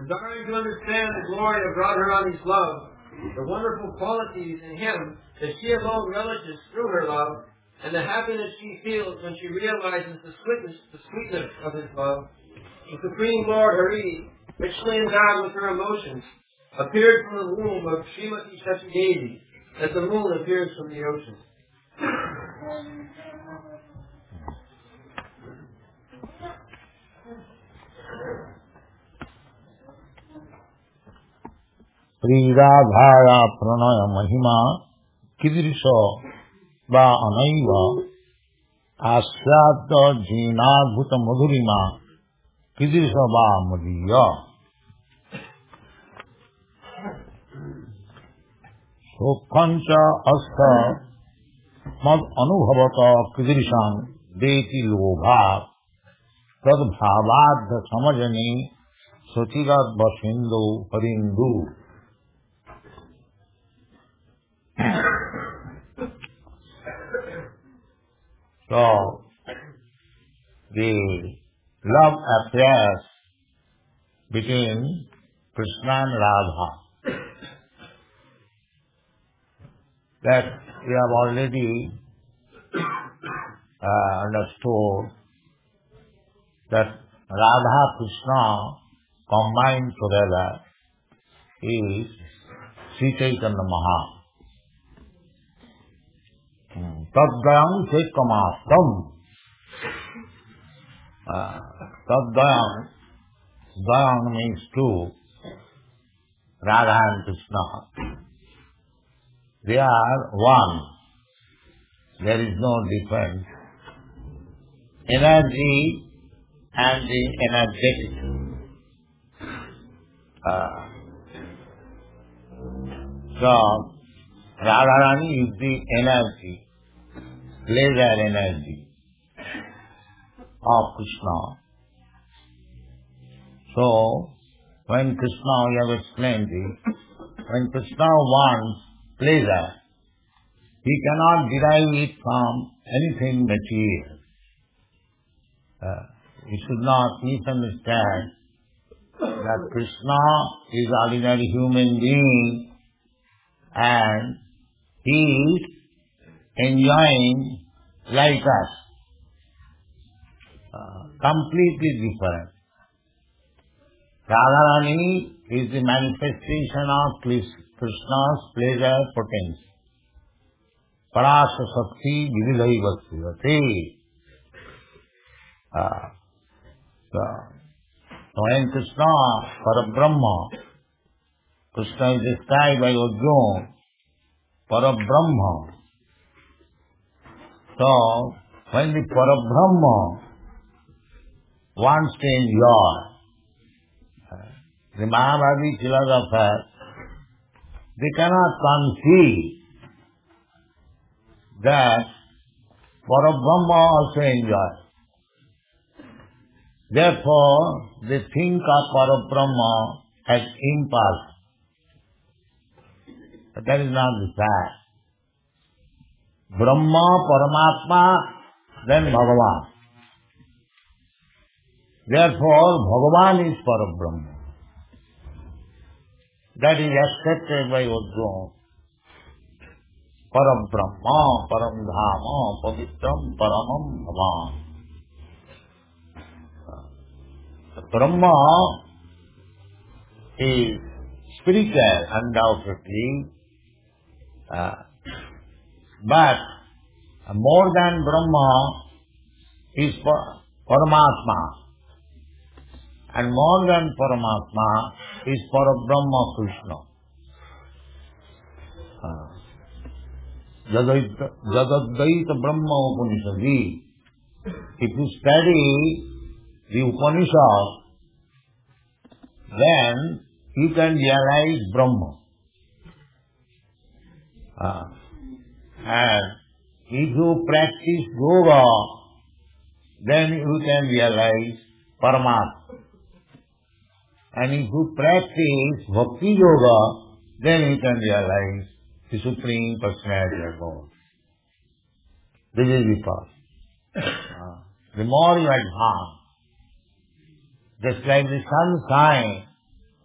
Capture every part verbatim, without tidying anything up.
Desiring to understand the glory of Radharani's love, the wonderful qualities in him that she alone relishes through her love, and the happiness she feels when she realizes the sweetness, the sweetness of his love, the Supreme Lord Hari, richly endowed with her emotions, appeared from the womb of Srimati Shachidevi, as the moon appears from the ocean. Sri Radhaya Pranaya Mahima Kidrisha Va Anaiva Asyata Jina Bhuta Madhurima Kidrisha Va Madhiya. Sokhancha Asta Mad Anubhavata Kidrishan Deti Lobha Tad Bhavadha Samajani Sotirat Bashindu Harindu. So, the love affairs between Krishna and Radha, that we have already uh, understood that Radha Krishna combined together is Sri Chaitanya Maha. Tadgayam Chekamastam. Tadgayam, Gayam means two, Radha and Krishna. They are one. There is no difference. Energy and the energetic. Uh, so, Radharani is the energy, pleasure energy of Krishna. So, when Krishna, we have explained this, when Krishna wants pleasure, he cannot derive it from anything material. Uh, we should not misunderstand that Krishna is ordinary human being and he is enjoying like us. Uh, completely different. Radharani is the manifestation of Krishna's pleasure potency. Parasa Sakti Vividhai Bhakti. Uh, so, so when Krishna, Parabrahma, Krishna is described by Arjuna, Parabrahma. So, when the Parabrahma wants to enjoy, the Mahabharati philosophers, they cannot conceive that Parabrahma also enjoys. Therefore, they think of Parabrahma as impulse. But that is not the fact. Brahma, Paramatma, then Bhagavan. Therefore, Bhagavan is Parabrahma. That is accepted by Arjuna. Parabrahma, Paramdhama, Pavitram, Paramam Bhavan. Brahma is spiritual, undoubtedly, uh, but more than Brahma is Paramatma, and more than Paramatma is Parabrahma Krishna. Uh, Jadadvaita Brahma Upanishadi. If you study the Upanishad, then you can realize Brahma. Uh, and if you practice yoga, then you can realize Paramatma. And if you practice Bhakti Yoga, then you can realize the Supreme Personality of God. This is the path. Uh, the more you advance, just like the sun shines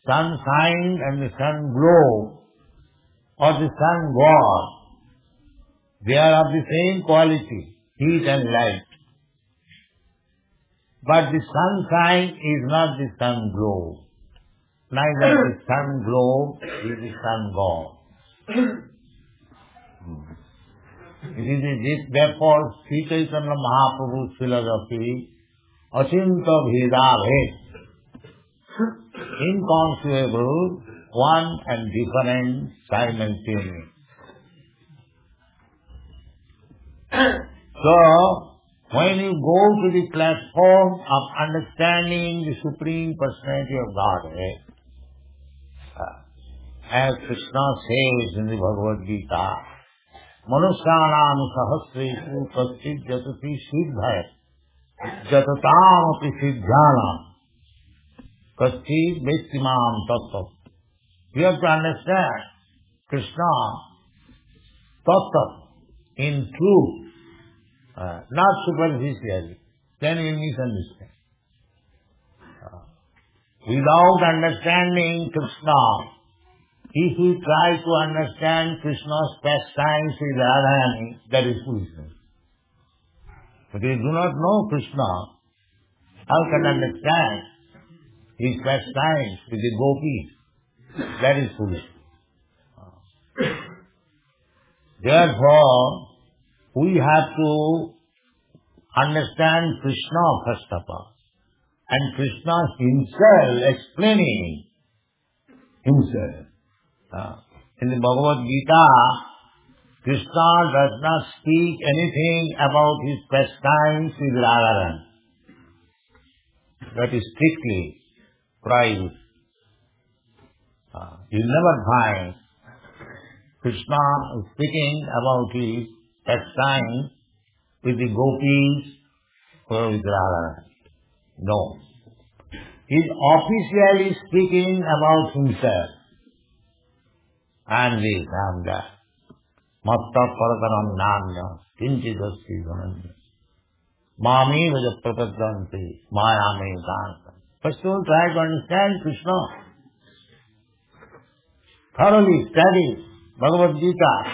sun shine and the sun glow, or the sun god, they are of the same quality, heat and light. But the sunshine is not the sun glow. Neither the sun glow is the sun god. It is this, therefore, Sri Chaitanya Mahaprabhu's philosophy, Achinta Bheda Bhed, inconceivable, one and different simultaneous. So, when you go to the platform of understanding the Supreme Personality of Godhead, uh, as Krishna says in the Bhagavad Gita, Manusyanam sahasresu kaschid jatati siddhaya jatatam api siddhanam kaschid vestimam tattva. You have to understand Krishna tattva in truth. Uh, not superficially, then you misunderstand. Uh, without understanding Krishna, if you try to understand Krishna's pastimes with Radharani, that is foolishness. But you do not know Krishna, how can understand his pastimes with the gopis? That is foolishness. Uh, therefore, we have to understand Krishna first of all. And Krishna himself explaining himself. Uh, in the Bhagavad Gita, Krishna does not speak anything about his pastimes with Radharani. That is strictly private. Uh, you never find Krishna speaking about his pastimes with the gopis or with Radharani. No. He is officially speaking about himself. And this and that. Matta parakaram nanya kinchidasti dhananya. Mami vaja prapadyanti mayame dhantam. First of all, try to understand Krishna. Thoroughly study Bhagavad Gita.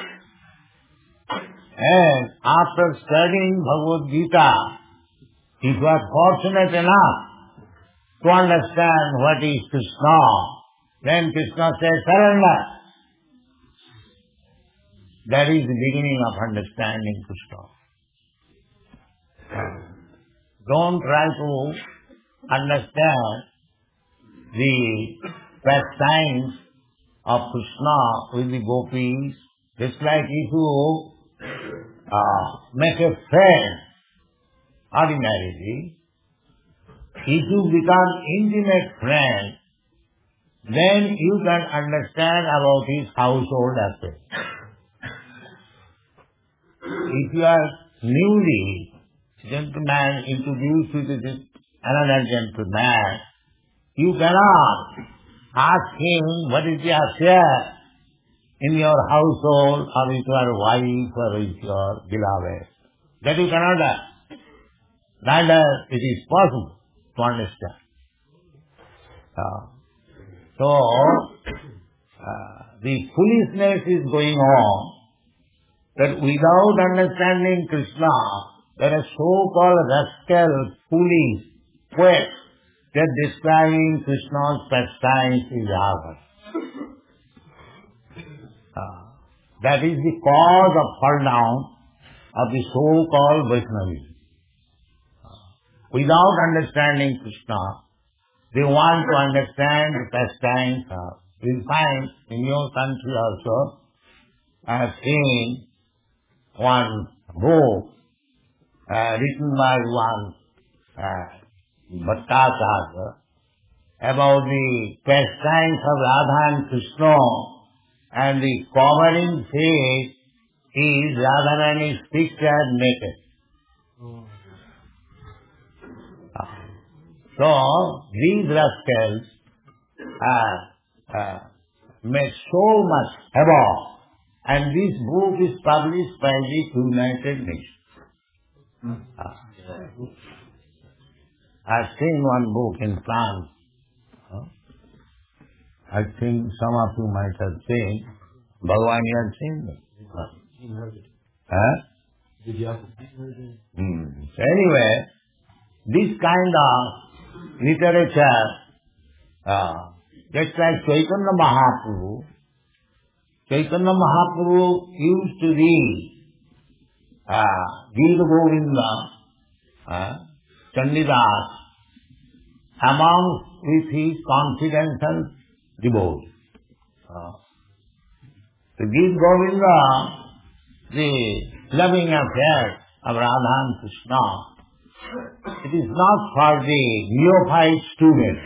And after studying Bhagavad Gita, if you are fortunate enough to understand what is Krishna, then Krishna says, surrender. That is the beginning of understanding Krishna. Don't try to understand the pastimes of Krishna with the gopis. Just like if you uh, make a friend ordinarily, if you become intimate friend, then you can understand about his household affairs. If you are newly gentleman introduced to this another gentleman, you cannot ask him what is the affair in your household or with your wife or with your beloved. That you cannot ask. Neither it is possible to understand. Uh, so, uh, the foolishness is going on that without understanding Krishna, there are so-called rascal, foolish poets that describing Krishna's pastimes is ours. Uh, that is the cause of fall down of the so-called Vaishnavism. Uh, without understanding Krishna, they want to understand the pastimes. Uh, you'll find in your country also, I have seen one book uh, written by one uh, Bhattacharya about the pastimes of Radha and Krishna, and the covering face is Radharani's picture naked. Uh, so these rascals uh, uh, make so much havoc. And this book is published by the United Nations. Uh, I've seen one book in France. Uh, I think some of you might have seen. Bhagavan, you have seen it. Huh? Hmm. So anyway, this kind of literature, uh, just like Chaitanya Mahaprabhu, Chaitanya Mahaprabhu used to read uh, Gita Govinda, uh, Chandidas, among with his confidential devotees. Uh, the Gita Govinda, the loving affair of Radha and Krishna, it is not for the neophyte student.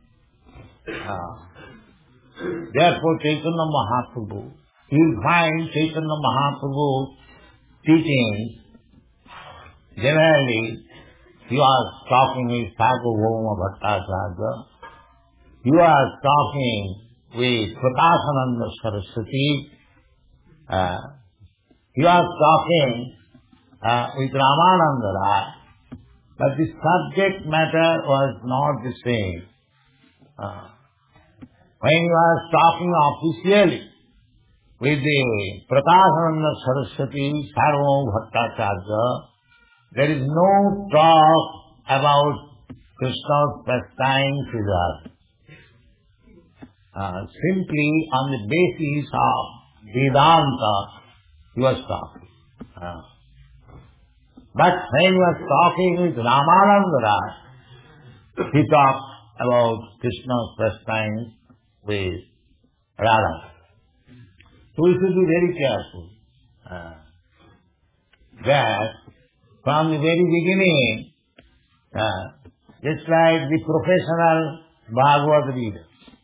Uh, therefore, Chaitanya Mahaprabhu, you will find Chaitanya Mahaprabhu teaching generally. You are talking with Sarvabhauma Bhattacharya, you are talking with Prakasananda Saraswati, uh, you are talking uh, with Ramananda Rai, but the subject matter was not the same. Uh, when you are talking officially with the Prakasananda Saraswati, Sarvabhauma Bhattacharya, there is no talk about Krishna's pastimes with us. Uh, simply on the basis of Vedanta, he was talking. Uh, but when he was talking with Ramananda Rai, he talked about Krishna's pastimes with Radha. So we should be very careful uh, that from the very beginning, uh, just like the professional Bhagavad reader.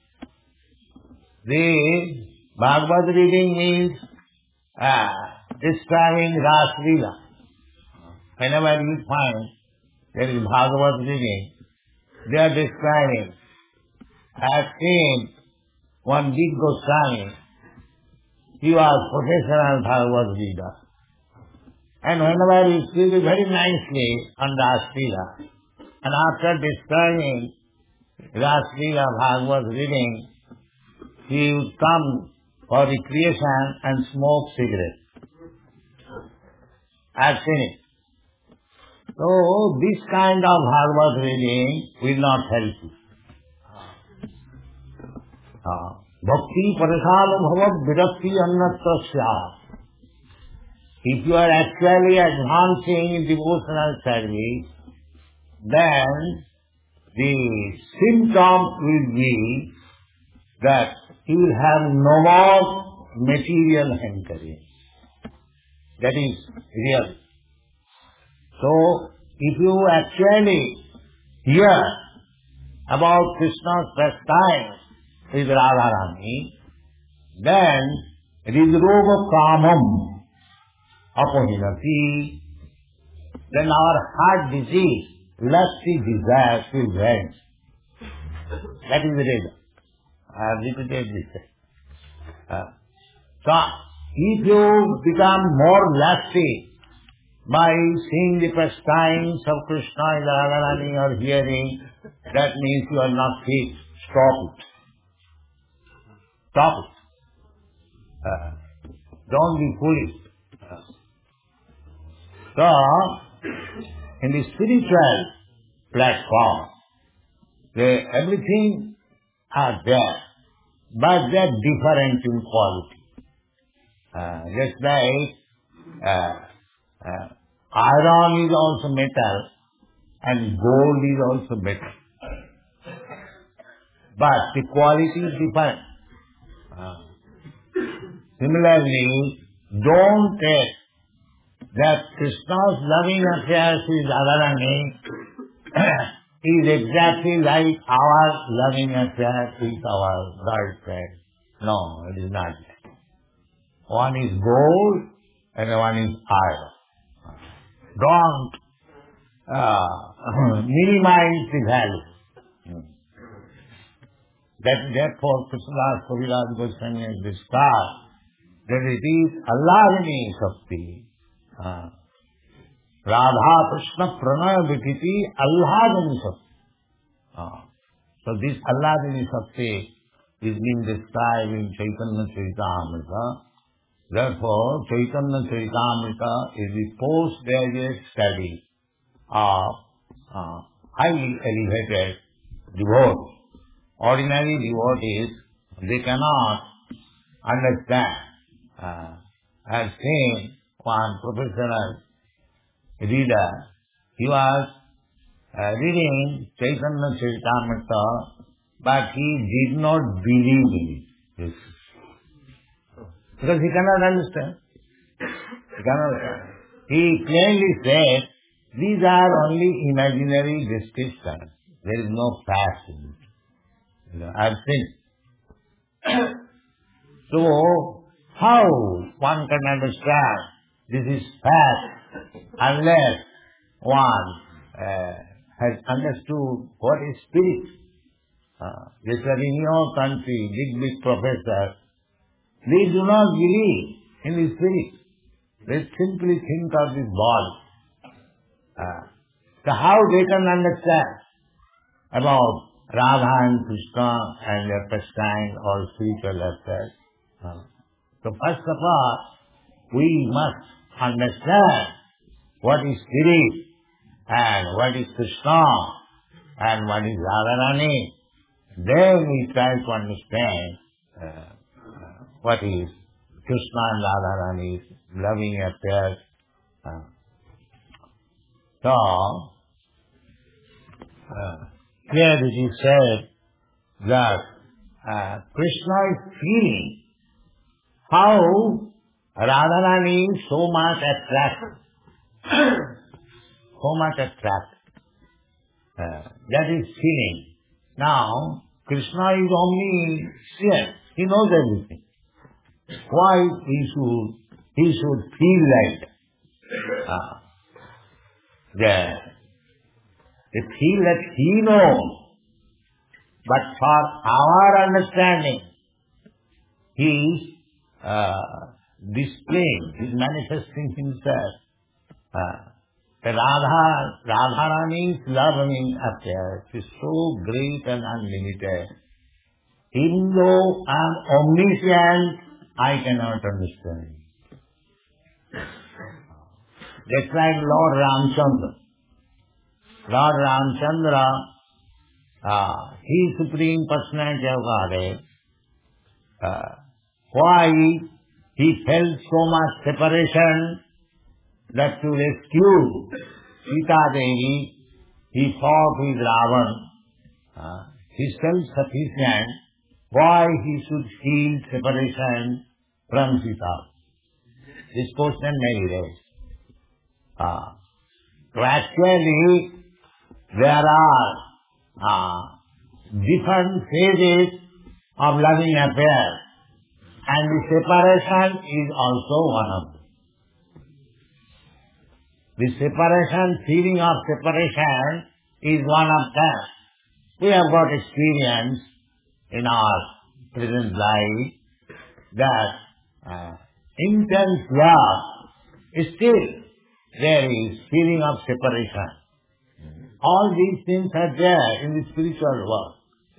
The Bhagavad reading means uh, describing Ras Leela. Whenever you find there is Bhagavad reading, they are describing. I have seen one big Goswami, he was professional Bhagavad reader. And whenever he speaks very nicely on Ras Leela, and after describing Ras Leela Bhagavad reading, he would come for recreation and smoke cigarettes. I have seen it. So this kind of Bhagavad reading will not help you. Bhakti parasala bhavad virakti annatasya. If you are actually advancing in devotional service, then the symptom will be that you will have no more material hankering. That is real. So, if you actually hear about Krishna's pastimes with Radharani, then Ridroga Kamam Apohinati, then our heart disease, lusty desire will vanish. That is the reason. I have repeated this. Uh, so, if you become more lusty by seeing the pastimes of Krishna in Radharani or hearing, that means you are not fit. Stop it. Stop it. Uh, don't be foolish. Uh, so, in the spiritual platform, they, everything are there, but they are different in quality. Uh, just like uh, uh, iron is also metal and gold is also metal. But the quality is different. Uh, similarly, don't take that Krishna's loving affairs with Radharani is exactly like our loving affairs with our girlfriend. No, it is not. One is gold and one is iron. Don't uh, minimize the value. That, therefore, Krishnadas Kaviraj Goswami has described that it is Alladini Shakti. Uh, Radha Krishna Pranaya Vikiti Alladini Shakti. Uh, so this Alladini Shakti is being described in Chaitanya Charitamrita. Therefore, Chaitanya Charitamrita is the post-graduate study of uh, highly elevated devotees. Ordinary devotees, they cannot understand. Uh, I have seen one professional reader, he was uh, reading Chaitanya Charitamrita, but he did not believe in it. Yes. Because he cannot understand. He cannot understand. He plainly said, these are only imaginary descriptions. There is no fact in it. You know, I have seen. So, how one can understand this is fact unless one uh, has understood what is spirit? Uh, just like in your country, big, big professors, they do not believe in the spirit. They simply think of this body. Uh, so how they can understand about Radha and Krishna and their pastime or spiritual affairs? Uh, so first of all, we must understand what is spirit and what is Krishna and what is Radharani. Then we try to understand uh, uh, what is Krishna and Radharani's loving affairs. Uh, so, uh, here it is said that uh, Krishna is feeling how Radharani is so much attracted, so much attracted. Uh, that is feeling. Now, Krishna is omniscient. He knows everything. Why he should, he should feel like uh, that? They feel that he knows. But for our understanding, he is uh, displaying, he is manifesting himself. Uh, the Radha, Radharani's loving affairs is so great and unlimited. Even though I am omniscient, I cannot understand. Just like Lord Ramchandra. Lord Ramchandra, uh, he is Supreme Personality of Godhead. Uh, why he felt so much separation that to rescue Sita Devi, he fought with Ravan. Uh, he is self-sufficient. Why he should feel separation from Sita? This question may be raised. Uh, so actually, there are uh, different phases of loving affairs, and the separation is also one of them. The separation, feeling of separation is one of them. We have got experience in our present life that uh, intense love, still there is feeling of separation. All these things are there in the spiritual world.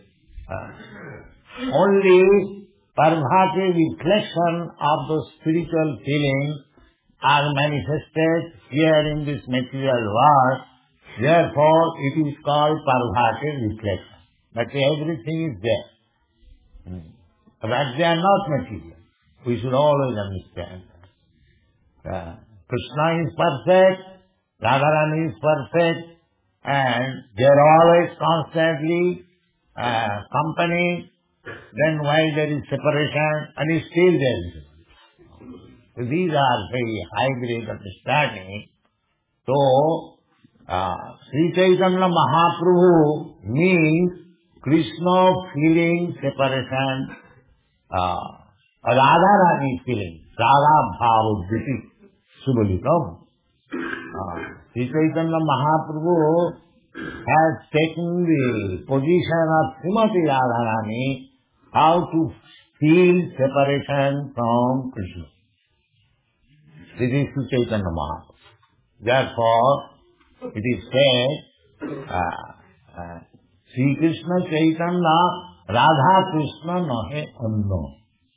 Uh, only Parvati reflection of those spiritual feelings are manifested here in this material world. Therefore, it is called Parvati reflection. But everything is there. Hmm. But they are not material. We should always understand that. Uh, Krishna is perfect, Radharani is perfect, and they are always constantly uh, company. Then while there is separation, and still there is separation. So these are very high-grade understanding. So, uh, Sri Chaitanya Mahaprabhu means Krishna feeling separation, uh, Radharani feeling, Radha Bhavaddhiti, Subhalitam. Uh, Sri Chaitanya Mahaprabhu has taken the position of Srimati Radharani, how to feel separation from Krishna. This is Sri Chaitanya Mahaprabhu. Therefore, it is said, uh, uh, Sri Krishna Chaitanya Radha Krishna nahe anno.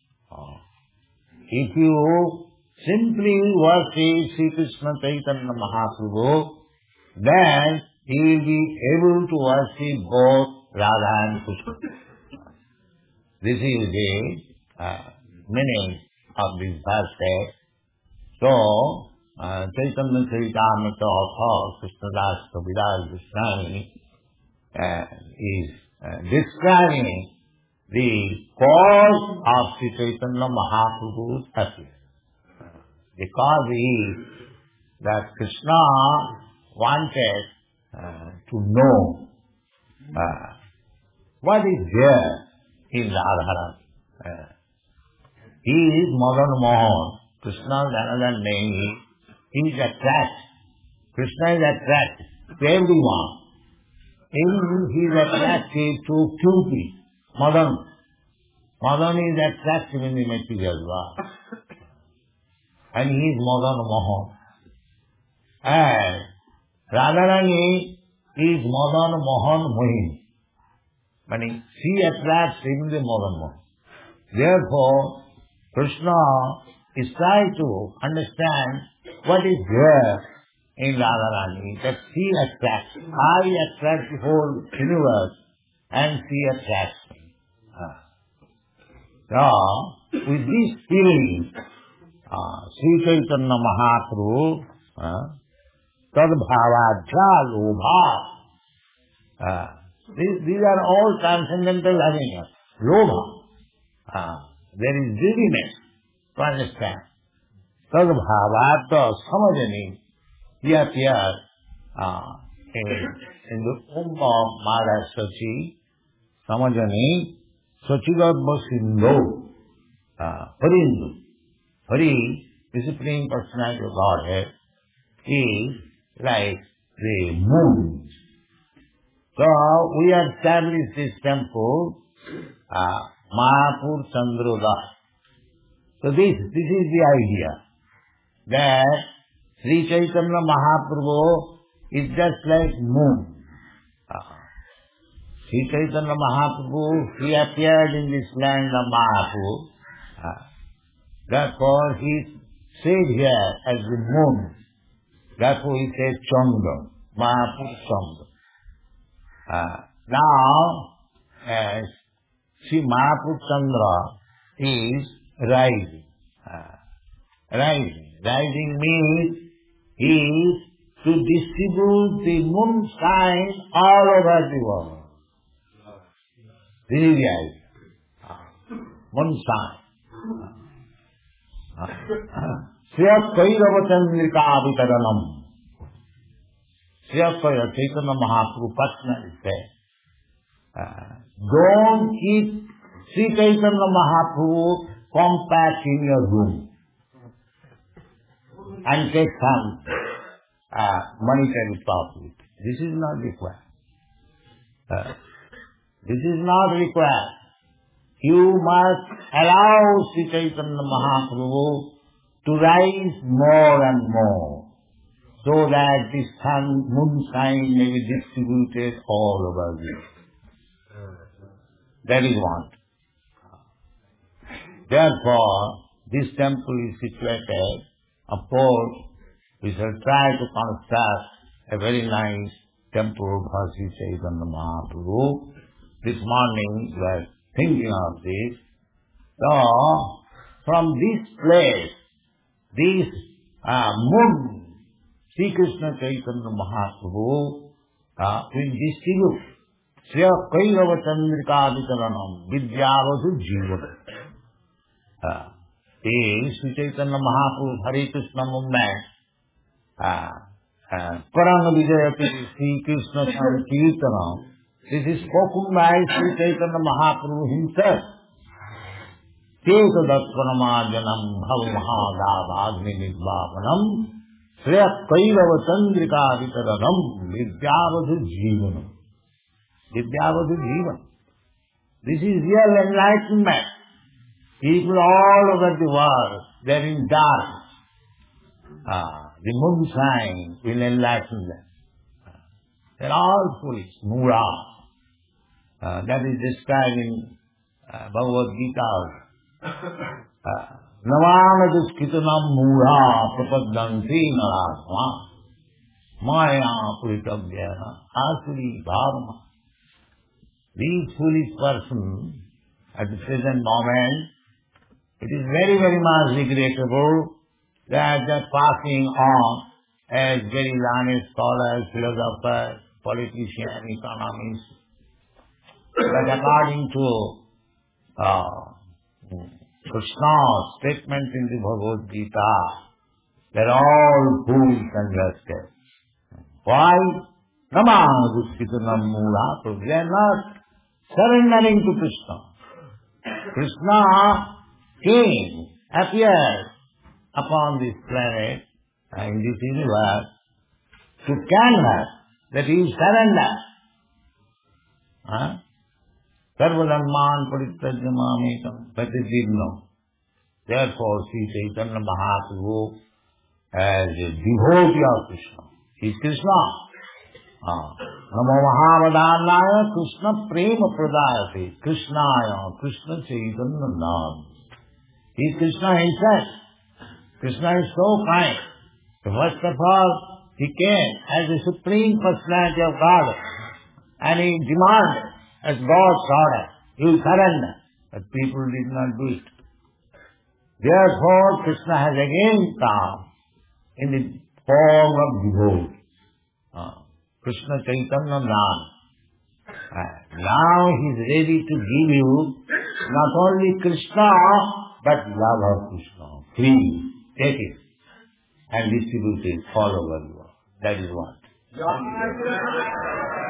If you simply worship Sri Krishna Chaitanya Mahaprabhu, then he will be able to worship both Radha and Krishna. This is the uh, meaning of this verse. So, uh, Chaitanya Charitamrita of Krishnadas Kaviraj Goswami uh, is uh, describing the cause of Sri Chaitanya Mahaprabhu's happiness. The cause is that Krishna wanted uh, to know uh, what is there in Radharani. Uh, he is Madan Mohan. Krishna's another name. He is attracted. Krishna is attracted to everyone. Even he is attracted to Cupid, Madan. Madan is attractive in the material world. And he is Madan Mohan. And Radharani is Madan Mohan Mohini. Meaning, she attracts even the Madan Mohan. Therefore, Krishna is trying to understand what is there in Radharani, that she attracts. I attract the whole universe, and she attracts me. So, with this feeling, uh, Sri Chaitanya Mahaprabhu, uh, Tadbhavadhya Lobha, uh, these, these are all transcendental happiness. Lobha, uh, there is greediness to understand. Tadbhavadhya Samajani, he appears uh, in, in the womb of Mara Sachi, Samajani, Sachigadma Sindhu, uh, Harindu. Hari, the Supreme Personality of Godhead, is like the moon. So, we have established this temple, uh, Mahapur Chandroda. So this, this is the idea, that Sri Chaitanya Mahaprabhu is just like moon. Uh, Sri Chaitanya Mahaprabhu, he appeared in this land of Mahapur. Uh, therefore, he stayed here as the moon. Therefore, he says Chandra, Mahapur Chandra. Uh, now, as Sri Mahapur Chandra is rising. Uh, rising. Rising means he is to distribute the moonshine all over the world. This is the idea. Uh, moonshine. Sriya Kairava Chandrika Avitaranam. Sriya Kairava, Chaitanya Mahaprabhu personally said, uh, don't keep Sri Chaitanya Mahaprabhu compact in your room and take some uh, monetary profit. This is not required. Uh, this is not required. You must allow Sri Chaitanya Mahaprabhu to rise more and more, so that the sun, moonshine may be distributed all over the world. That is one. Therefore, this temple is situated. Of course, we shall try to construct a very nice temple for Sri Chaitanya Mahaprabhu. This morning we were thinking of this. So, from this place, this uh, moon, Sri Krishna Chaitanya Mahaprabhu uh, will distribute Sriya Kairava Chandrika Vitaranam Vidyavadhu Jivana. Uh, is Sri Chaitanya Mahaprabhu Hare Krishna movement, uh, uh, Paranga Vijayati Sri Krishna Sankirtanam. This is spoken by Sri Chaitanya Mahaprabhu himself. Keta Dattvanamajanam Bhav Mahadavagni Nidvapanam Sriya Kairava Chandrika Vitaranam Vidyavadhu Jivanam. Vidyavadhu Jivanam. This is real enlightenment. People all over the world, they are in darkness. Ah, the moonshine will enlighten them. They are all foolish, mura. Uh, that is described in uh, Bhagavad Gita. Uh, Navana duskitanam mudha prapadanti narasma maya puritavyana asuri bhavama. These foolish persons at the present moment, it is very, very much regrettable that they are passing on as very learned scholars, philosophers, politicians, economists. But according to uh, Krishna's statement in the Bhagavad Gita, they are all fools and rascals. Why? Nama duskitanam mula, so they are not surrendering to Krishna. Krishna came, appeared upon this planet, uh, in this universe, to canvas that you surrender. Huh? Sarvadharman parityajya mamekam, but they did not. Therefore, Sri Chaitanya Mahaprabhu, as a devotee of Krishna, he is Krishna. Ah. Namo Mahavadhanaya Krishna Prema Pradayate Krishnaya Krishna Chaitanya Nam. He is Krishna himself. Krishna is so kind. So first of all, he came as the Supreme Personality of God, and he demanded as God's order, you surrender. But people did not do it. Therefore, Krishna has again come in the form of devotee. Uh, Krishna Chaitanya Nam. Uh, now he is ready to give you not only Krishna, but love of Krishna. Free. Take it and distribute it all over the world. That is what.